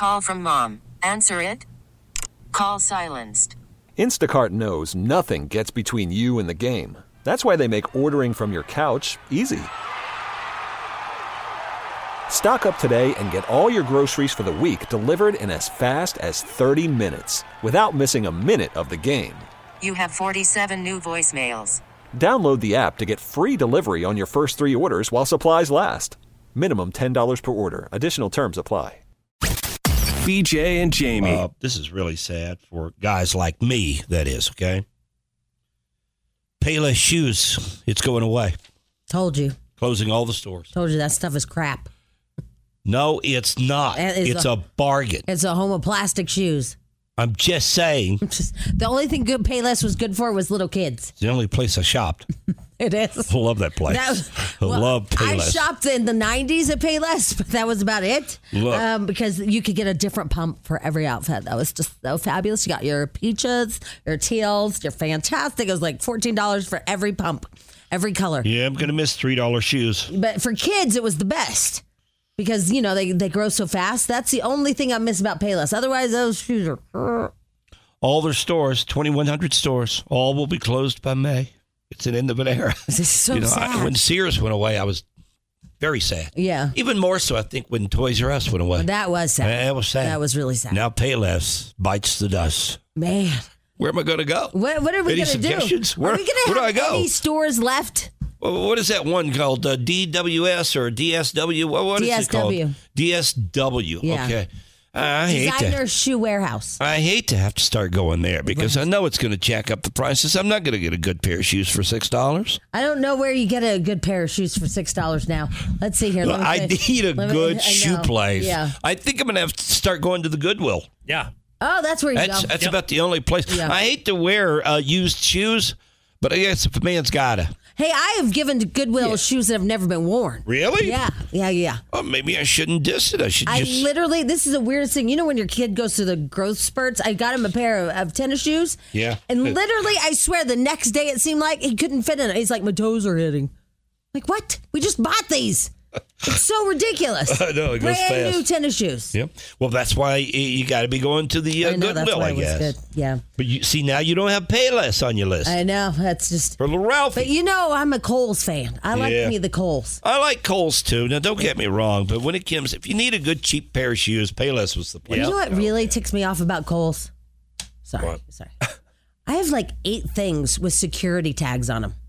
call from mom. Answer it. Call silenced. Instacart knows nothing gets between you and the game. That's why they make ordering from your couch easy. Stock up today and get all your groceries for the week delivered in as fast as 30 minutes without missing a minute of the game. You have 47 new voicemails. Download the app to get free delivery on your first 3 orders while supplies last. Minimum $10 per order. Additional terms apply. BJ and Jamie. This is really sad for guys like me, that is, okay? Payless Shoes, it's going away. Told you. Closing all the stores. Told you that stuff is crap. No, it's not. It's a bargain. It's a home of plastic shoes. I'm just saying. The only thing good Payless was good for was little kids. It's the only place I shopped. It is. I love that place. I love Payless. I shopped in the 90s at Payless, but that was about it. Because you could get a different pump for every outfit. That was just so fabulous. You got your peaches, your teals, your fantastic. It was like $14 for every pump, every color. Yeah, I'm going to miss $3 shoes. But for kids, it was the best. Because, you know, they grow so fast. That's the only thing I miss about Payless. Otherwise, those shoes are... All their stores, 2,100 stores, all will be closed by May. It's an end of an era. This is so sad. When Sears went away, I was very sad. Yeah. Even more so, I think, when Toys R Us went away. That was sad. That was sad. That was really sad. Now Payless bites the dust. Man. Where am I going to go? What are we going to do? Suggestions? Are we going to have I go? any stores left? What is that one called? DWS or DSW? What is it called? DSW. Yeah. Okay. Designer Shoe Warehouse. I hate to have to start going there because I know it's going to jack up the prices. I'm not going to get a good pair of shoes for $6. I don't know where you get a good pair of shoes for $6 now. Let's see here. I need a good shoe place. Yeah. I think I'm going to have to start going to the Goodwill. Yeah. Oh, that's where you go. That's about the only place. Yeah. I hate to wear used shoes, but I guess if a man's got to. Hey, I have given to Goodwill shoes that have never been worn. Really? Yeah. Oh, maybe I shouldn't diss it. I should just... literally, this is the weirdest thing. You know when your kid goes through the growth spurts? I got him a pair of tennis shoes. Yeah. And literally, I swear, the next day it seemed like he couldn't fit in it. He's like, my toes are hitting. Like, what? We just bought these. It's so ridiculous. I know, it goes Brand fast. new tennis shoes. Yep. Well, that's why you got to be going to the Goodwill, I guess. Good. Yeah. But you see, now you don't have Payless on your list. I know. That's just... For little Ralphie. But you know, I'm a Kohl's fan. I like me the Kohl's. I like Kohl's, too. Now, don't get me wrong, but when it comes... If you need a good, cheap pair of shoes, Payless was the place. You know what really ticks me off about Kohl's? Sorry. I have like 8 things with security tags on them.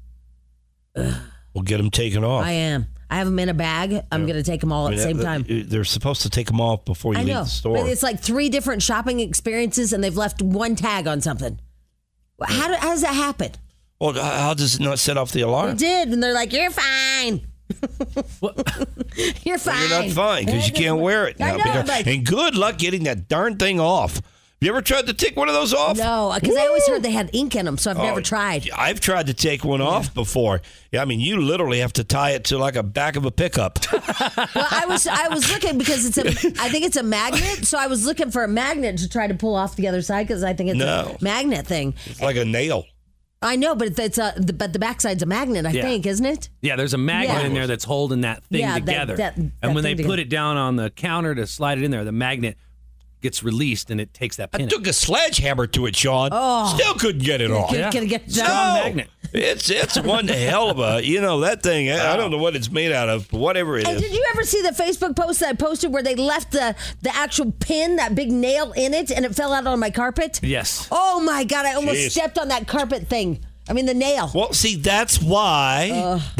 We'll get them taken off. I am. I have them in a bag. I'm going to take them all at the same time. They're supposed to take them off before you leave the store. But it's like 3 different shopping experiences, and they've left one tag on something. How does that happen? Well, how does it not set off the alarm? It did, and they're like, "You're fine. You're fine. Well, you're not fine because you can't wear it now. And good luck getting that darn thing off. You ever tried to take one of those off? No, because I always heard they had ink in them, so I've never tried. I've tried to take one off before. Yeah, I mean, you literally have to tie it to like a back of a pickup. Well, I was looking because I think it's a magnet, so I was looking for a magnet to try to pull off the other side because I think it's a magnet thing. It's like a nail. I know, but but the backside's a magnet, I think, isn't it? Yeah, there's a magnet in there that's holding that thing together. And when they put it down on the counter to slide it in there, the magnet gets released and it takes that pin. I took a sledgehammer to it, Sean. Oh. Still couldn't get it off. Couldn't get it down. Magnet. It's one hell of a, that thing, I don't know what it's made out of, but whatever it is. Did you ever see the Facebook post that I posted where they left the actual pin, that big nail in it, and it fell out on my carpet? Yes. Oh my God, I almost stepped on that carpet thing. I mean, the nail. Well, see, that's why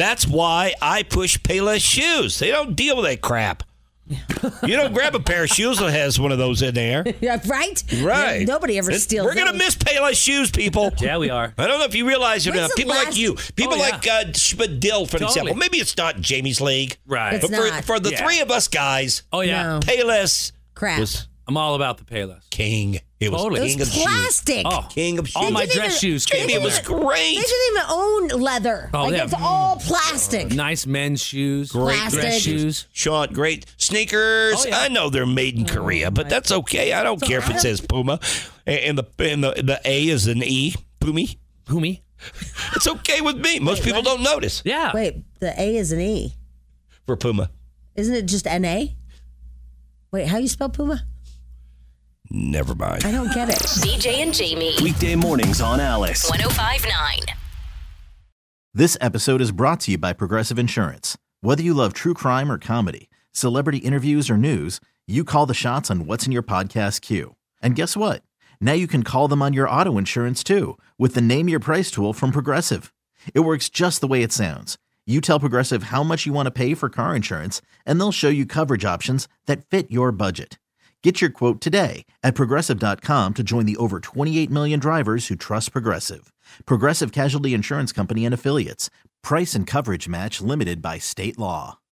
I push Payless shoes. They don't deal with that crap. You don't grab a pair of shoes that has one of those in there. Yeah, right? Right. Yeah, nobody ever steals We're going to miss Payless shoes, people. Yeah, we are. I don't know if you realize it. People like you. People like Spadil, for example. Maybe it's not Jamie's league. Right. It's but not. for the 3 of us guys. Oh, yeah. No. Payless. Crap. I'm all about the Payless. King. It was king of plastic. shoes. King of shoes. All my dress shoes. Jamie, it was great. They didn't even own leather. It's all plastic. Nice men's shoes. Great dress shoes. Sean, great sneakers. Oh, yeah. I know they're made in Korea, but that's okay. I don't care if it says Puma, and the A is an E. Pumi. It's okay with me. Most people don't notice. Yeah. Wait, the A is an E. For Puma. Isn't it just N-A? Wait, how you spell Puma? Never mind. I don't get it. BJ and Jamie. Weekday mornings on Alice. 105.9. This episode is brought to you by Progressive Insurance. Whether you love true crime or comedy, celebrity interviews or news, you call the shots on what's in your podcast queue. And guess what? Now you can call them on your auto insurance too with the Name Your Price tool from Progressive. It works just the way it sounds. You tell Progressive how much you want to pay for car insurance, and they'll show you coverage options that fit your budget. Get your quote today at Progressive.com to join the over 28 million drivers who trust Progressive. Progressive Casualty Insurance Company and Affiliates. Price and coverage match limited by state law.